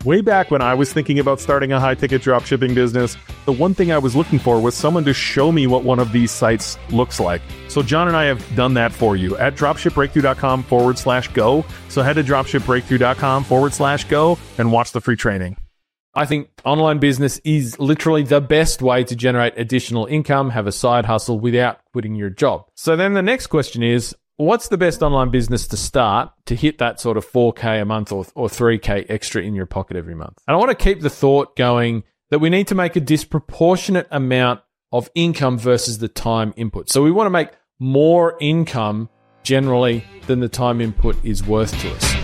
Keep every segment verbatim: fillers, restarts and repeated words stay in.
Way back when I was thinking about starting a high-ticket dropshipping business, the one thing I was looking for was someone to show me what one of these sites looks like. So John and I have done that for you at dropshipbreakthrough.com forward slash go. So head to dropshipbreakthrough.com forward slash go and watch the free training. I think online business is literally the best way to generate additional income, have a side hustle without quitting your job. So then the next question is, what's the best online business to start to hit that sort of four K a month or, or three K extra in your pocket every month? And I want to keep the thought going that we need to make a disproportionate amount of income versus the time input. So we want to make more income generally than the time input is worth to us.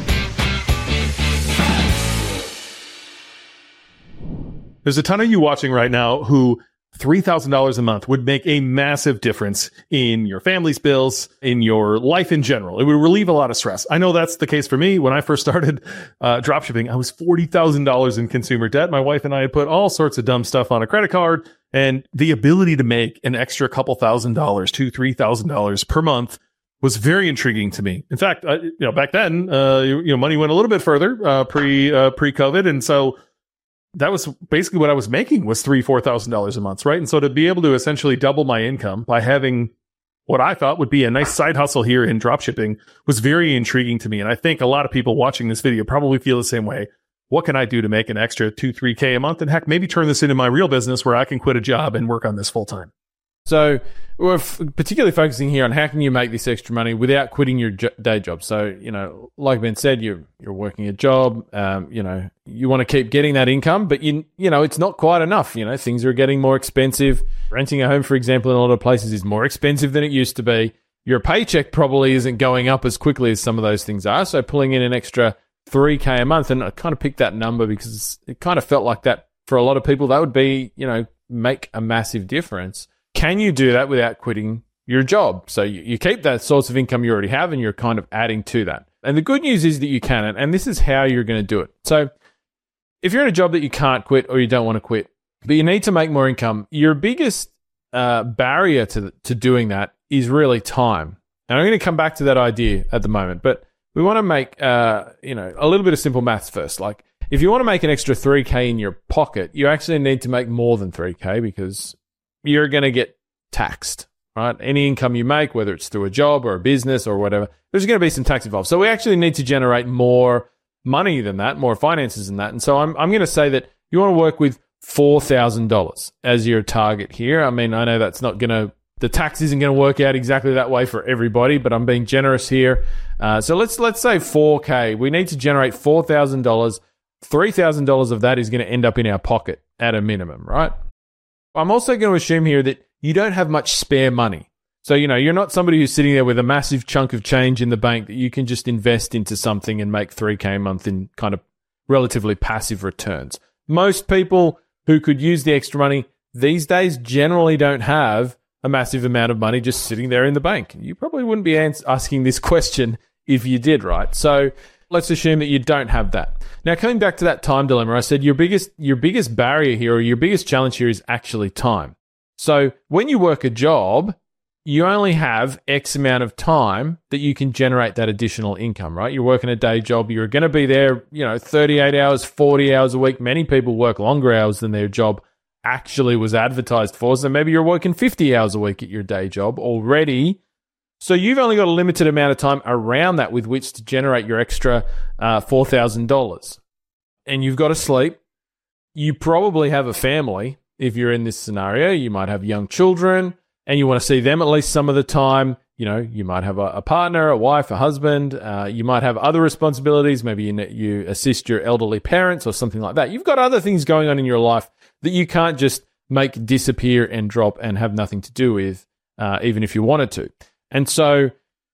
There's a ton of you watching right now who three thousand dollars a month would make a massive difference in your family's bills, in your life in general. It would relieve a lot of stress. I know that's the case for me. When I first started uh, dropshipping, I was forty thousand dollars in consumer debt. My wife and I had put all sorts of dumb stuff on a credit card, and the ability to make an extra couple thousand dollars, two, three thousand dollars per month was very intriguing to me. In fact, uh, you know, back then, uh, you, you know, money went a little bit further uh, pre uh, pre COVID, and so that was basically what I was making was three, four thousand dollars a month, right? And so to be able to essentially double my income by having what I thought would be a nice side hustle here in dropshipping was very intriguing to me. And I think a lot of people watching this video probably feel the same way. What can I do to make an extra two, three K a month? And heck, maybe turn this into my real business where I can quit a job and work on this full time. So we're f- particularly focusing here on how can you make this extra money without quitting your jo- day job. So, you know, like Ben said, you're you're working a job. Um, you know, you want to keep getting that income, but you you know it's not quite enough. You know, things are getting more expensive. Renting a home, for example, in a lot of places is more expensive than it used to be. Your paycheck probably isn't going up as quickly as some of those things are. So pulling in an extra three K a month, and I kind of picked that number because it kind of felt like that for a lot of people. That would be, you know, make a massive difference. Can you do that without quitting your job? So you, you keep that source of income you already have and you're kind of adding to that. And the good news is that you can, and this is how you're going to do it. So if you're in a job that you can't quit or you don't want to quit, but you need to make more income, your biggest uh, barrier to, to doing that is really time. And I'm going to come back to that idea at the moment, but we want to make uh, you know a little bit of simple maths first. Like if you want to make an extra three K in your pocket, you actually need to make more than three K because you're going to get taxed, right? Any income you make, whether it's through a job or a business or whatever, there's going to be some tax involved. So we actually need to generate more money than that, more finances than that. And so I'm I'm going to say that you want to work with four thousand dollars as your target here. I mean, I know that's not going to, the tax isn't going to work out exactly that way for everybody, but I'm being generous here. Uh, so let's let's say four K. We need to generate four thousand dollars. three thousand dollars of that is going to end up in our pocket at a minimum, right? I'm also going to assume here that you don't have much spare money. So, you know, you're not somebody who's sitting there with a massive chunk of change in the bank that you can just invest into something and make three K a month in kind of relatively passive returns. Most people who could use the extra money these days generally don't have a massive amount of money just sitting there in the bank. You probably wouldn't be ans- asking this question if you did, right? So let's assume that you don't have that. Now, coming back to that time dilemma, I said your biggest your biggest barrier here or your biggest challenge here is actually time. So when you work a job, you only have X amount of time that you can generate that additional income, right? You're working a day job. You're going to be there, you know, thirty-eight hours, forty hours a week. Many people work longer hours than their job actually was advertised for. So maybe you're working fifty hours a week at your day job already. So you've only got a limited amount of time around that with which to generate your extra uh, four thousand dollars. And you've got to sleep. You probably have a family. If you're in this scenario, you might have young children and you want to see them at least some of the time. You know, you might have a, a partner, a wife, a husband. Uh, you might have other responsibilities. Maybe you, you assist your elderly parents or something like that. You've got other things going on in your life that you can't just make disappear and drop and have nothing to do with, uh, even if you wanted to. And so,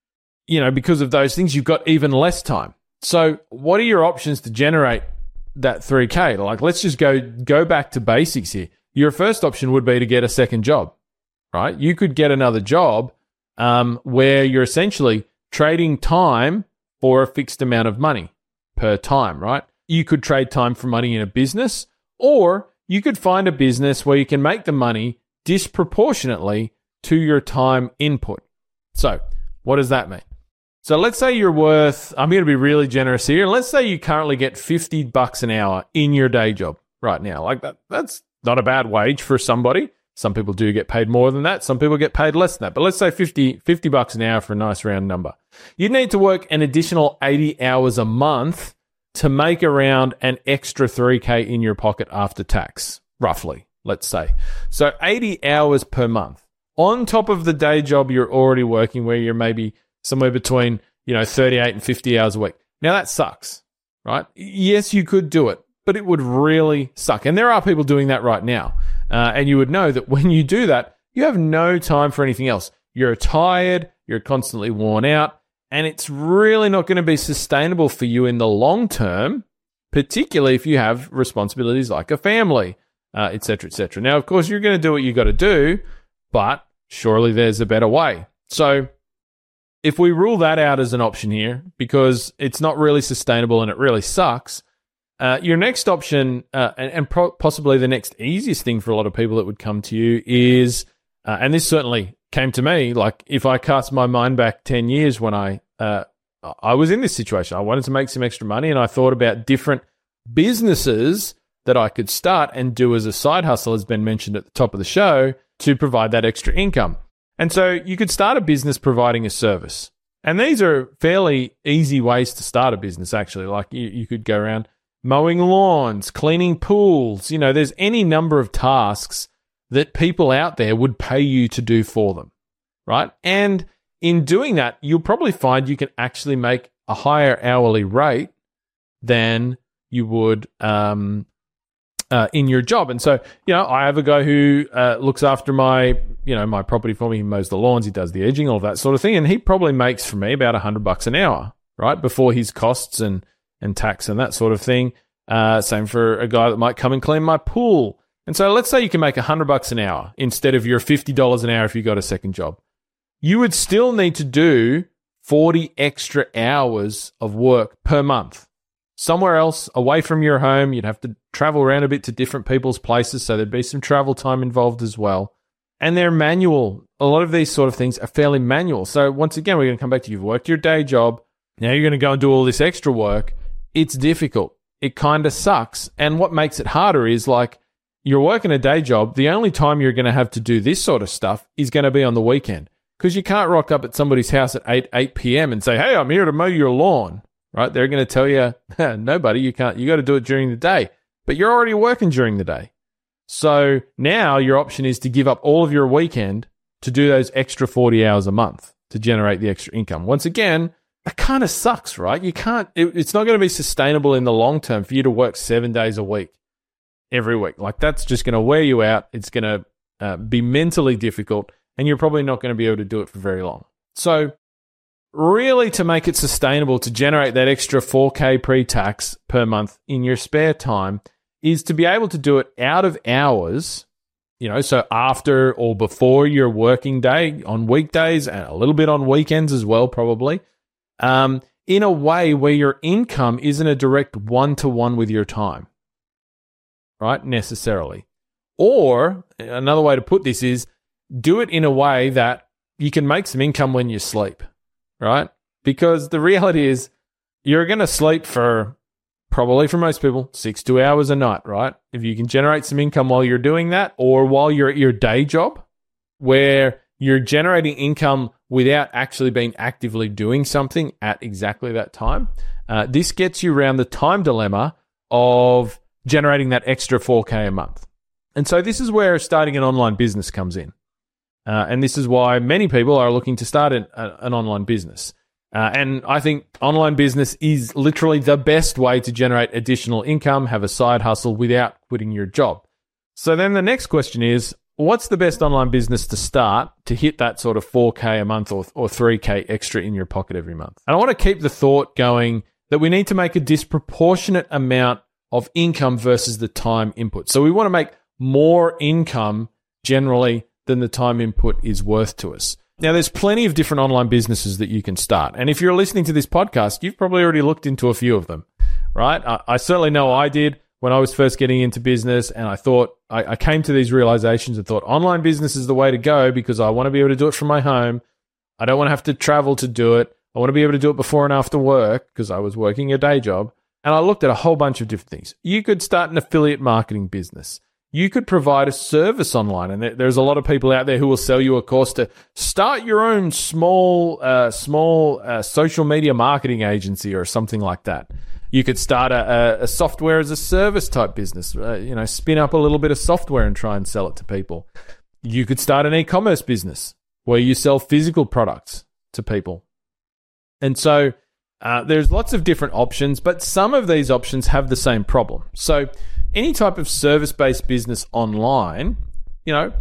you know, because of those things, you've got even less time. So what are your options to generate that three K? Like, let's just go go back to basics here. Your first option would be to get a second job, right? You could get another job um, where you're essentially trading time for a fixed amount of money per time, right? You could trade time for money in a business, or you could find a business where you can make the money disproportionately to your time input. So what does that mean? So let's say you're worth, I'm going to be really generous here. Let's say you currently get fifty bucks an hour in your day job right now. Like that, that's not a bad wage for somebody. Some people do get paid more than that. Some people get paid less than that. But let's say fifty, fifty bucks an hour for a nice round number. You'd need to work an additional eighty hours a month to make around an extra three K in your pocket after tax, roughly, let's say. So eighty hours per month on top of the day job you're already working, where you're maybe somewhere between, you know, thirty-eight and fifty hours a week. Now that sucks, right? Yes, you could do it, but it would really suck. And there are people doing that right now. Uh, and you would know that when you do that, you have no time for anything else. You're tired, you're constantly worn out, and it's really not going to be sustainable for you in the long term, particularly if you have responsibilities like a family, uh, et cetera, et cetera. Now, of course, you're going to do what you got to do, but surely there's a better way. So if we rule that out as an option here, because it's not really sustainable and it really sucks, uh, your next option, uh, and, and pro- possibly the next easiest thing for a lot of people that would come to you is, uh, and this certainly came to me, like if I cast my mind back ten years when I uh, I was in this situation, I wanted to make some extra money, and I thought about different businesses that I could start and do as a side hustle, as been mentioned at the top of the show, to provide that extra income. And so you could start a business providing a service. And these are fairly easy ways to start a business, actually. Like you, you could go around mowing lawns, cleaning pools. You know, there's any number of tasks that people out there would pay you to do for them, right? And in doing that, you'll probably find you can actually make a higher hourly rate than you would um, uh, in your job. And so, you know, I have a guy who uh, looks after my, you know, my property for me. He mows the lawns, he does the edging, all of that sort of thing. And he probably makes for me about a hundred bucks an hour, right? Before his costs and, and tax and that sort of thing. Uh, same for a guy that might come and clean my pool. And so let's say you can make a hundred bucks an hour instead of your fifty dollars an hour if you got a second job. You would still need to do forty extra hours of work per month. Somewhere else, away from your home, you'd have to travel around a bit to different people's places, so there'd be some travel time involved as well. And they're manual. A lot of these sort of things are fairly manual. So once again, we're going to come back to you've worked your day job. Now you're going to go and do all this extra work. It's difficult. It kind of sucks. And what makes it harder is like you're working a day job. The only time you're going to have to do this sort of stuff is going to be on the weekend, because you can't rock up at somebody's house at eight, eight p.m. and say, hey, I'm here to mow your lawn, right? They're going to tell you, no, buddy, you can't. You got to do it during the day. But you're already working during the day. So now your option is to give up all of your weekend to do those extra forty hours a month to generate the extra income. Once again, that kind of sucks, right? You can't, it, it's not going to be sustainable in the long term for you to work seven days a week, every week. Like that's just going to wear you out. It's going to uh, be mentally difficult, and you're probably not going to be able to do it for very long. So really, to make it sustainable, to generate that extra four K pre-tax per month in your spare time, is to be able to do it out of hours, you know, so after or before your working day on weekdays and a little bit on weekends as well, probably, um, in a way where your income isn't a direct one-to-one with your time, right, necessarily. Or another way to put this is do it in a way that you can make some income when you sleep, right? Because the reality is you're going to sleep for probably for most people six, two hours a night, right? If you can generate some income while you're doing that, or while you're at your day job where you're generating income without actually being actively doing something at exactly that time, uh, this gets you around the time dilemma of generating that extra four K a month. And so this is where starting an online business comes in. Uh, and this is why many people are looking to start an, a, an online business. Uh, and I think online business is literally the best way to generate additional income, have a side hustle without quitting your job. So then the next question is, what's the best online business to start to hit that sort of four K a month or, or three K extra in your pocket every month? And I want to keep the thought going that we need to make a disproportionate amount of income versus the time input. So we want to make more income generally than the time input is worth to us. Now, there's plenty of different online businesses that you can start. And if you're listening to this podcast, you've probably already looked into a few of them, right? I, I certainly know I did when I was first getting into business, and I thought, I, I came to these realizations and thought online business is the way to go because I want to be able to do it from my home. I don't want to have to travel to do it. I I want to be able to do it before and after work because I was working a day job. And I looked at a whole bunch of different things. You could start an affiliate marketing business. You could provide a service online. And there's a lot of people out there who will sell you a course to start your own small, uh, small uh, social media marketing agency or something like that. You could start a, a software as a service type business, uh, you know, spin up a little bit of software and try and sell it to people. You could start an e-commerce business where you sell physical products to people. And so uh, there's lots of different options, but some of these options have the same problem. So any type of service-based business online, you know,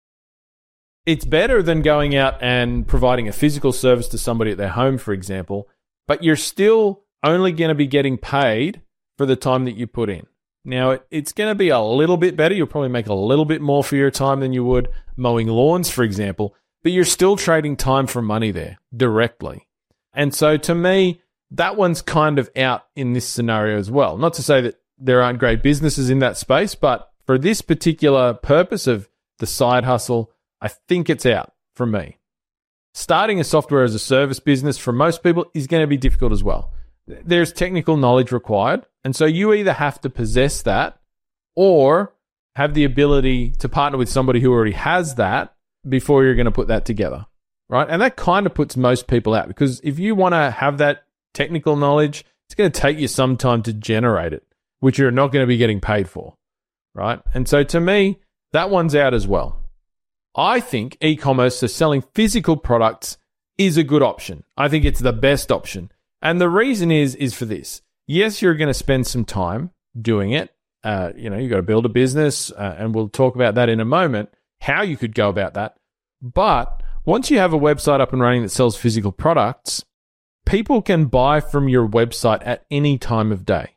it's better than going out and providing a physical service to somebody at their home, for example, but you're still only going to be getting paid for the time that you put in. Now, it, it's going to be a little bit better. You'll probably make a little bit more for your time than you would mowing lawns, for example, but you're still trading time for money there directly. And so to me, that one's kind of out in this scenario as well. Not to say that there aren't great businesses in that space, but for this particular purpose of the side hustle, I think it's out for me. Starting a software as a service business for most people is going to be difficult as well. There's technical knowledge required, and so you either have to possess that or have the ability to partner with somebody who already has that before you're going to put that together, right? And that kind of puts most people out, because if you want to have that technical knowledge, it's going to take you some time to generate it, which you're not going to be getting paid for, right? And so to me, that one's out as well. I think e-commerce, so selling physical products, is a good option. I think it's the best option. And the reason is, is for this. Yes, you're going to spend some time doing it. Uh, you know, you've got to build a business, uh, and we'll talk about that in a moment, how you could go about that. But once you have a website up and running that sells physical products, people can buy from your website at any time of day,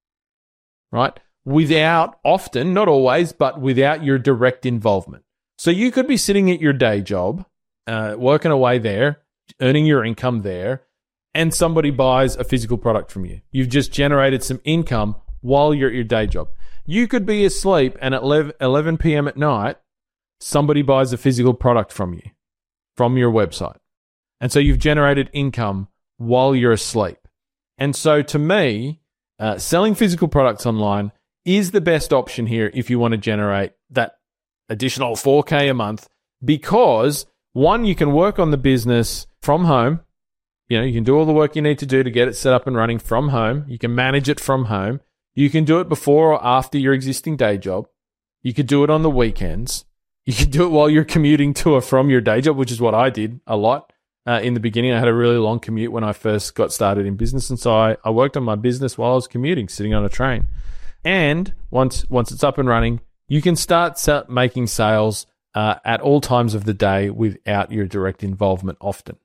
right? Without, often, not always, but without your direct involvement. So you could be sitting at your day job, uh, working away there, earning your income there, and somebody buys a physical product from you. You've just generated some income while you're at your day job. You could be asleep, and at eleven p.m. at night, somebody buys a physical product from you, from your website. And so you've generated income while you're asleep. And so to me, uh, selling physical products online is the best option here if you want to generate that additional four K a month, because one, you can work on the business from home. You know, you can do all the work you need to do to get it set up and running from home. You can manage it from home. You can do it before or after your existing day job. You could do it on the weekends. You could do it while you're commuting to or from your day job, which is what I did a lot. Uh, in the beginning, I had a really long commute when I first got started in business. And so I, I worked on my business while I was commuting, sitting on a train. And once once it's up and running, you can start sa- making sales uh, at all times of the day without your direct involvement often.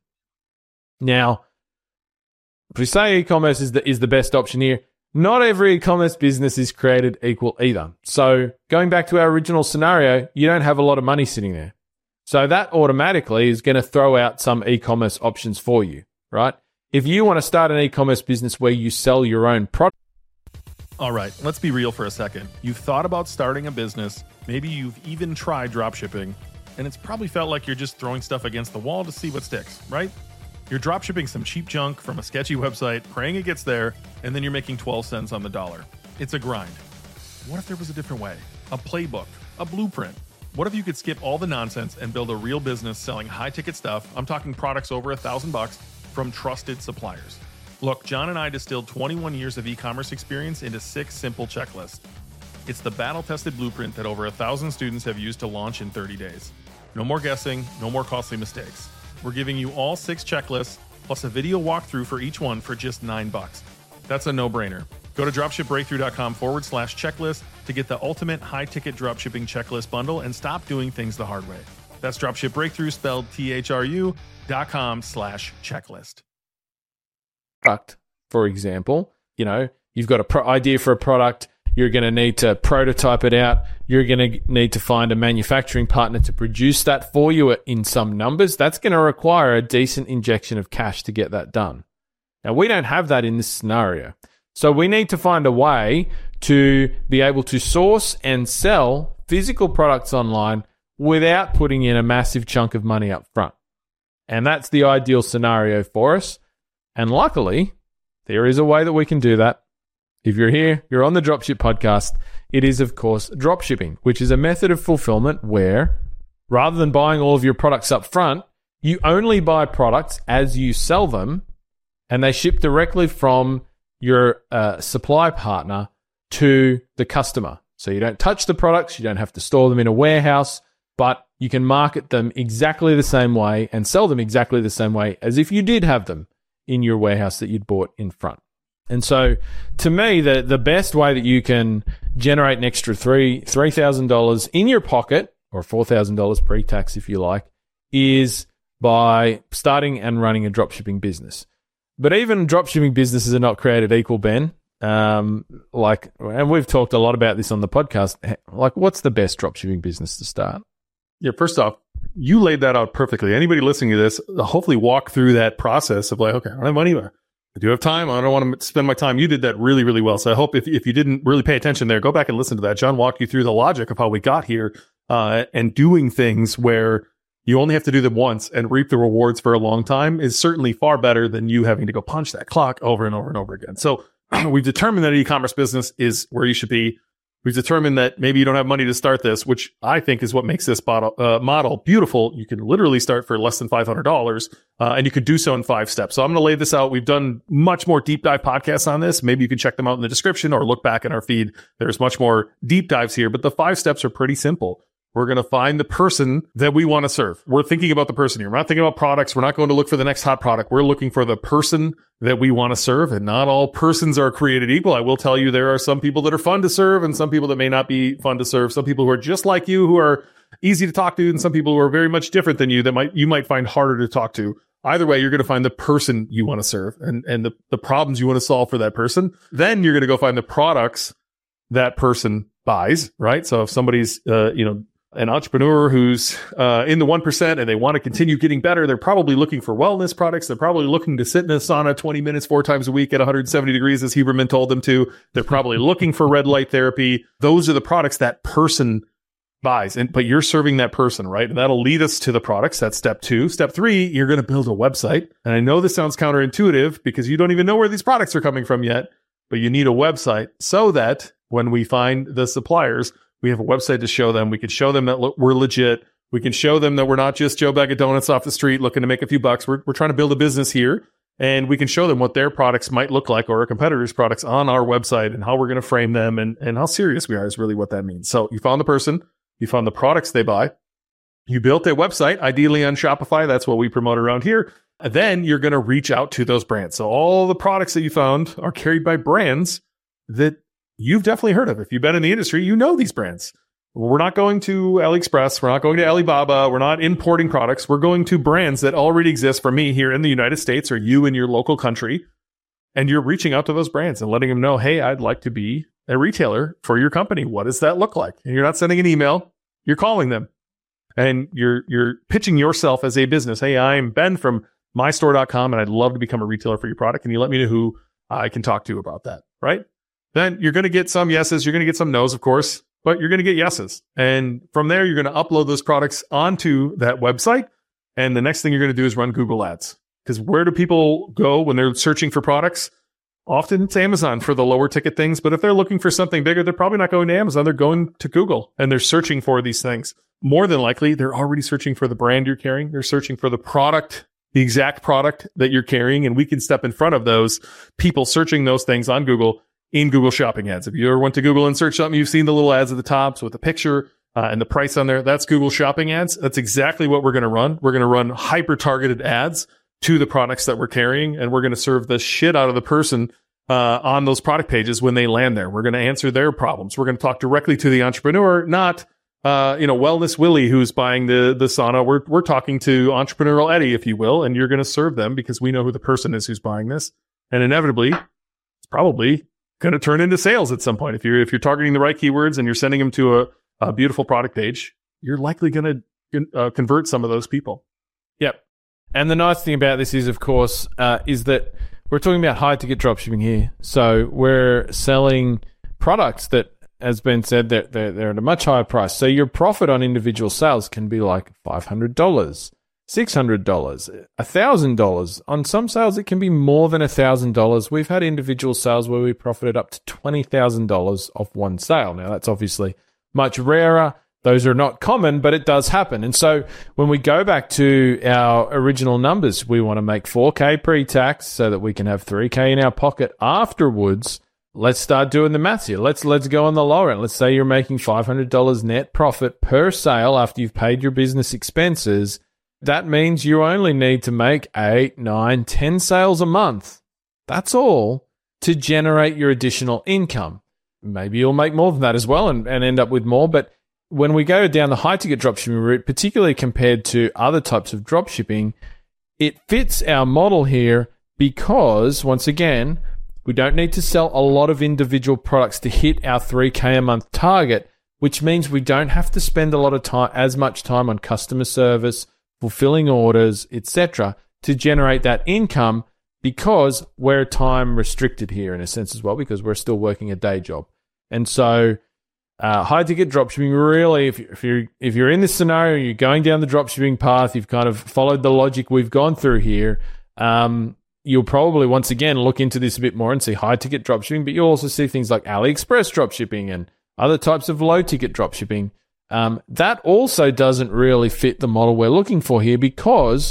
Now, if we say e-commerce is the, is the best option here, not every e-commerce business is created equal either. So going back to our original scenario, you don't have a lot of money sitting there. So that automatically is going to throw out some e-commerce options for you, right? If you want to start an e-commerce business where you sell your own product. All right, let's be real for a second. You've thought about starting a business. Maybe you've even tried dropshipping, and it's probably felt like you're just throwing stuff against the wall to see what sticks, right? You're dropshipping some cheap junk from a sketchy website, praying it gets there, and then you're making twelve cents on the dollar. It's a grind. What if there was a different way? A playbook, a blueprint? What if you could skip all the nonsense and build a real business selling high-ticket stuff? I'm talking products over a thousand bucks from trusted suppliers. Look, John and I distilled twenty-one years of e-commerce experience into six simple checklists. It's the battle-tested blueprint that over a thousand students have used to launch in thirty days. No more guessing, no more costly mistakes. We're giving you all six checklists, plus a video walkthrough for each one for just nine bucks. That's a no-brainer. Go to dropshipbreakthrough.com forward slash checklist to get the ultimate high-ticket dropshipping checklist bundle and stop doing things the hard way. That's dropshipbreakthrough, spelled T H R U, dot com slash checklist. For example, you know, you've got a pro- idea for a product. You're going to need to prototype it out. You're going to need to find a manufacturing partner to produce that for you in some numbers. That's going to require a decent injection of cash to get that done. Now, we don't have that in this scenario. So we need to find a way to be able to source and sell physical products online without putting in a massive chunk of money up front. And that's the ideal scenario for us. And luckily, there is a way that we can do that. If you're here, you're on the Dropship podcast, it is, of course, dropshipping, which is a method of fulfillment where rather than buying all of your products up front, you only buy products as you sell them, and they ship directly from your uh, supply partner to the customer. So you don't touch the products, you don't have to store them in a warehouse, but you can market them exactly the same way and sell them exactly the same way as if you did have them in your warehouse that you'd bought in front. And so to me, the, the best way that you can generate an extra three three thousand dollars in your pocket, or four thousand dollars pre-tax if you like, is by starting and running a dropshipping business. But even dropshipping businesses are not created equal, Ben. Um, like, and we've talked a lot about this on the podcast. Like, what's the best dropshipping business to start? Yeah, first off, you laid that out perfectly. Anybody listening to this, hopefully walk through that process of like, okay, I don't have money, but I do have time. I don't want to spend my time. You did that really, really well. So I hope if, if you didn't really pay attention there, go back and listen to that. John walked you through the logic of how we got here uh, and doing things where you only have to do them once and reap the rewards for a long time is certainly far better than you having to go punch that clock over and over and over again. So we've determined that an e-commerce business is where you should be. We've determined that maybe you don't have money to start this, which I think is what makes this model, uh, model beautiful. You can literally start for less than five hundred dollars, uh, and you could do so in five steps. So I'm going to lay this out. We've done much more deep dive podcasts on this. Maybe you can check them out in the description or look back in our feed. There's much more deep dives here, but the five steps are pretty simple. We're going to find the person that we want to serve. We're thinking about the person here. We're not thinking about products. We're not going to look for the next hot product. We're looking for the person that we want to serve. And not all persons are created equal. I will tell you, there are some people that are fun to serve and some people that may not be fun to serve. Some people who are just like you, who are easy to talk to, and some people who are very much different than you that might you might find harder to talk to. Either way, you're going to find the person you want to serve and, and the, the problems you want to solve for that person. Then you're going to go find the products that person buys, right? So if somebody's, uh, you know, an entrepreneur who's uh, in the one percent and they want to continue getting better, they're probably looking for wellness products. They're probably looking to sit in a sauna twenty minutes, four times a week at one hundred seventy degrees, as Huberman told them to. They're probably looking for red light therapy. Those are the products that person buys. And but you're serving that person, right? And that'll lead us to the products. That's step two. Step three, you're going to build a website. And I know this sounds counterintuitive because you don't even know where these products are coming from yet, but you need a website so that when we find the suppliers, we have a website to show them. We can show them that lo- we're legit. We can show them that we're not just Joe Bag of Donuts off the street looking to make a few bucks. We're, we're trying to build a business here. And we can show them what their products might look like or our competitors' products on our website and how we're going to frame them and, and how serious we are is really what that means. So you found the person. You found the products they buy. You built a website, ideally on Shopify. That's what we promote around here. And then you're going to reach out to those brands. So all the products that you found are carried by brands that you've definitely heard of. If you've been in the industry, you know these brands. We're not going to AliExpress. We're not going to Alibaba. We're not importing products. We're going to brands that already exist for me here in the United States or you in your local country. And you're reaching out to those brands and letting them know, hey, I'd like to be a retailer for your company. What does that look like? And you're not sending an email. You're calling them. And you're you're pitching yourself as a business. Hey, I'm Ben from my store dot com, and I'd love to become a retailer for your product. And you let me know who I can talk to about that, right? Then you're going to get some yeses. You're going to get some nos, of course, but you're going to get yeses. And from there, you're going to upload those products onto that website. And the next thing you're going to do is run Google Ads. Because where do people go when they're searching for products? Often it's Amazon for the lower ticket things. But if they're looking for something bigger, they're probably not going to Amazon. They're going to Google and they're searching for these things. More than likely, they're already searching for the brand you're carrying. They're searching for the product, the exact product that you're carrying. And we can step in front of those people searching those things on Google in Google Shopping Ads. If you ever went to Google and searched something, you've seen the little ads at the top. So with the picture uh, and the price on there, that's Google Shopping Ads. That's exactly what we're going to run. We're going to run hyper-targeted ads to the products that we're carrying, and we're going to serve the shit out of the person uh, on those product pages when they land there. We're going to answer their problems. We're going to talk directly to the entrepreneur, not uh, you know, Wellness Willie who's buying the the sauna. We're we're talking to Entrepreneurial Eddie, if you will, and you're going to serve them because we know who the person is who's buying this, and inevitably, it's probably going to turn into sales at some point. If you're if you're targeting the right keywords and you're sending them to a, a beautiful product page, you're likely going to uh, convert some of those people. Yep. And the nice thing about this is, of course, uh, is that we're talking about high ticket dropshipping here. So we're selling products that, as Ben said, they're, they're, they're at a much higher price. So your profit on individual sales can be like five hundred dollars, six hundred dollars, one thousand dollars. On some sales, it can be more than one thousand dollars. We've had individual sales where we profited up to twenty thousand dollars off one sale. Now, that's obviously much rarer. Those are not common, but it does happen. And so when we go back to our original numbers, we want to make four K pre-tax so that we can have three K in our pocket afterwards. Let's start doing the maths here. Let's let's go on the lower end. Let's say you're making five hundred dollars net profit per sale after you've paid your business expenses. That means you only need to make eight, nine, ten sales a month. That's all to generate your additional income. Maybe you'll make more than that as well and, and end up with more. But when we go down the high-ticket dropshipping route, particularly compared to other types of dropshipping, it fits our model here because, once again, we don't need to sell a lot of individual products to hit our three K a month target, which means we don't have to spend a lot of time, as much time on customer service, fulfilling orders, et cetera, to generate that income because we're time restricted here in a sense as well, because we're still working a day job. And so uh, high ticket dropshipping, really, if, you, if you're if you're in this scenario, you're going down the dropshipping path, you've kind of followed the logic we've gone through here, um, you'll probably once again look into this a bit more and see high ticket dropshipping, but you'll also see things like AliExpress dropshipping and other types of low ticket dropshipping. Um, that also doesn't really fit the model we're looking for here, because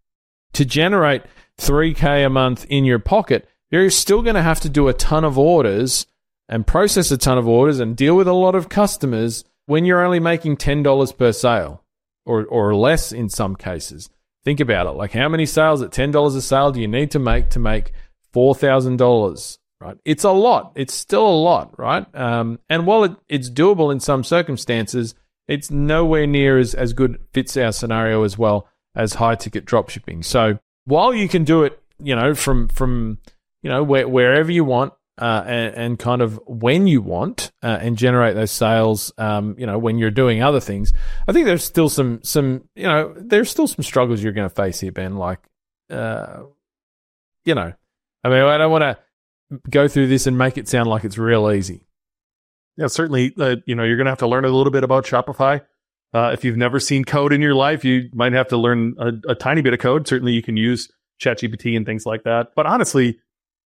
to generate three K a month in your pocket, you're still going to have to do a ton of orders and process a ton of orders and deal with a lot of customers when you're only making ten dollars per sale or, or less in some cases. Think about it. Like, how many sales at ten dollars a sale do you need to make to make four thousand dollars? Right? It's a lot. It's still a lot, right? Um, and while it, it's doable in some circumstances, it's nowhere near as, as good fits our scenario as well as high-ticket dropshipping. So while you can do it, you know, from, from you know, where, wherever you want uh, and, and kind of when you want uh, and generate those sales, um, you know, when you're doing other things, I think there's still some, some you know, there's still some struggles you're going to face here, Ben. Like, uh, you know, I mean, I don't want to go through this and make it sound like it's real easy. Yeah, certainly. Uh, you know, you're going to have to learn a little bit about Shopify. Uh, if you've never seen code in your life, you might have to learn a, a tiny bit of code. Certainly, you can use ChatGPT and things like that. But honestly,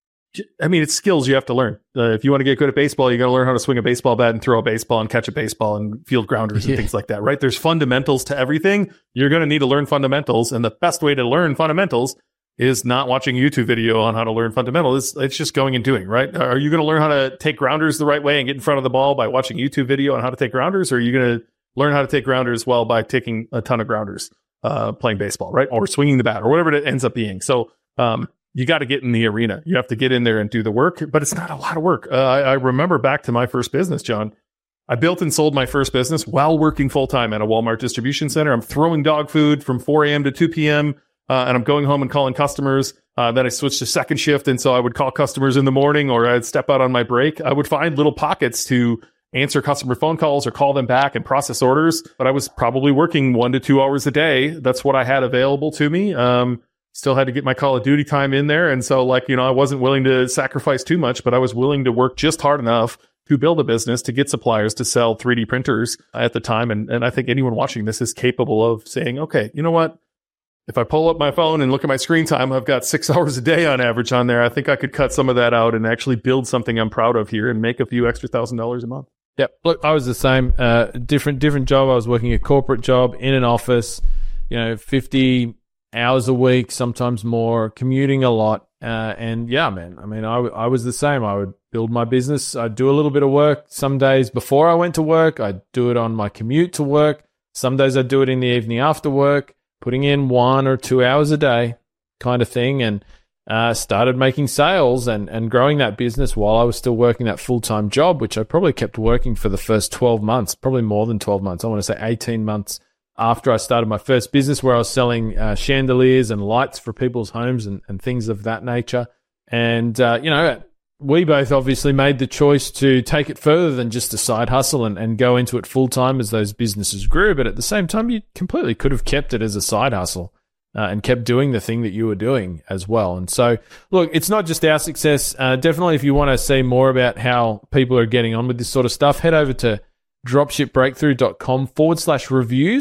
I mean, it's skills you have to learn. Uh, if you want to get good at baseball, you got to learn how to swing a baseball bat and throw a baseball and catch a baseball and field grounders yeah. and things like that, right? There's fundamentals to everything. You're going to need to learn fundamentals. And the best way to learn fundamentals is not watching a YouTube video on how to learn fundamentals. It's, it's just going and doing, right? Are you going to learn how to take grounders the right way and get in front of the ball by watching a YouTube video on how to take grounders? Or are you going to learn how to take grounders well by taking a ton of grounders, uh, playing baseball, right? Or swinging the bat or whatever it ends up being. So, um, you got to get in the arena. You have to get in there and do the work, but it's not a lot of work. Uh, I, I remember back to my first business, John. I built and sold my first business while working full-time at a Walmart distribution center. I'm throwing dog food from four a.m. to two p.m., uh, and I'm going home and calling customers. Uh, then I switched to second shift, and so I would call customers in the morning, or I'd step out on my break. I would find little pockets to answer customer phone calls or call them back and process orders, but I was probably working one to two hours a day. That's what I had available to me. Um, Still had to get my Call of Duty time in there. And so, like, you know, I wasn't willing to sacrifice too much, but I was willing to work just hard enough to build a business, to get suppliers to sell three D printers at the time. And, and I think anyone watching this is capable of saying, okay, you know what? If I pull up my phone and look at my screen time, I've got six hours a day on average on there. I think I could cut some of that out and actually build something I'm proud of here and make a few extra thousand dollars a month. Yep. Look, I was the same. Uh, different, different job. I was working a corporate job in an office, you know, fifty hours a week, sometimes more, commuting a lot. Uh, and yeah, man, I mean, I, I was the same. I would build my business. I'd do a little bit of work some days before I went to work. I'd do it on my commute to work. Some days I'd do it in the evening after work, putting in one or two hours a day kind of thing. And uh, started making sales and, and growing that business while I was still working that full-time job, which I probably kept working for the first twelve months, probably more than twelve months. I want to say eighteen months after I started my first business, where I was selling uh, chandeliers and lights for people's homes and, and things of that nature. And, uh, you know, we both obviously made the choice to take it further than just a side hustle and, and go into it full-time as those businesses grew. But at the same time, you completely could have kept it as a side hustle uh, and kept doing the thing that you were doing as well. And so, look, it's not just our success. Uh, definitely, if you want to see more about how people are getting on with this sort of stuff, head over to dropshipbreakthrough.com forward slash reviews.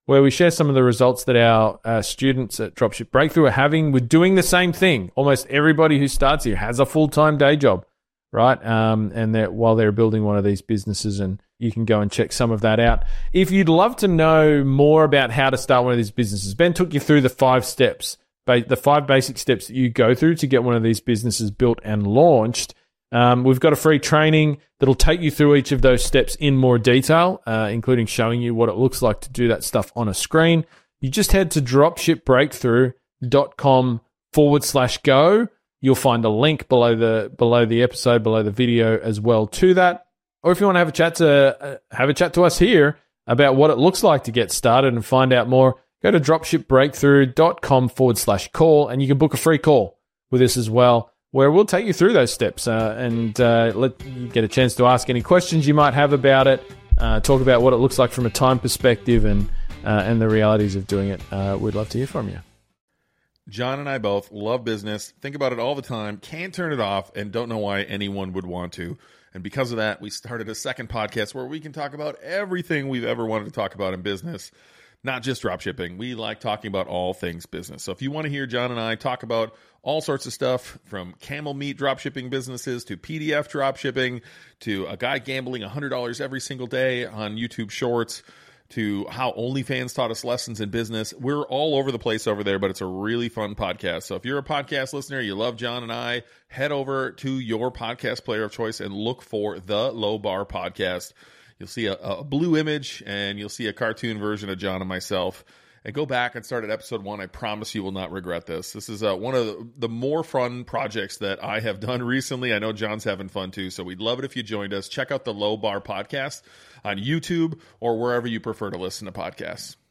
where we share some of the results that our uh, students at Dropship Breakthrough are having with doing the same thing. Almost everybody who starts here has a full-time day job, right? Um, and they're, while they're building one of these businesses, and you can go and check some of that out. If you'd love to know more about how to start one of these businesses, Ben took you through the five steps, the five basic steps that you go through to get one of these businesses built and launched. Um, we've got a free training that'll take you through each of those steps in more detail, uh, including showing you what it looks like to do that stuff on a screen. You just head to dropshipbreakthrough.com forward slash go. You'll find a link below the below the episode, below the video as well to that. Or if you want to have a chat to uh, have a chat to us here about what it looks like to get started and find out more, go to dropshipbreakthrough.com forward slash call, and you can book a free call with us as well, where we'll take you through those steps uh, and uh, let you get a chance to ask any questions you might have about it, uh, talk about what it looks like from a time perspective and uh, and the realities of doing it. Uh, we'd love to hear from you. John and I both love business, think about it all the time, can't turn it off, and don't know why anyone would want to. And because of that, we started a second podcast where we can talk about everything we've ever wanted to talk about in business. Not just dropshipping. We like talking about all things business. So if you want to hear John and I talk about all sorts of stuff, from camel meat dropshipping businesses to P D F dropshipping to a guy gambling one hundred dollars every single day on YouTube Shorts to how OnlyFans taught us lessons in business, we're all over the place over there, but it's a really fun podcast. So if you're a podcast listener, you love John and I, head over to your podcast player of choice and look for the Low Bar Podcast. You'll see a, a blue image, and you'll see a cartoon version of John and myself. And go back and start at episode one. I promise you will not regret this. This is uh, one of the, the more fun projects that I have done recently. I know John's having fun too, so we'd love it if you joined us. Check out the Low Bar Podcast on YouTube or wherever you prefer to listen to podcasts.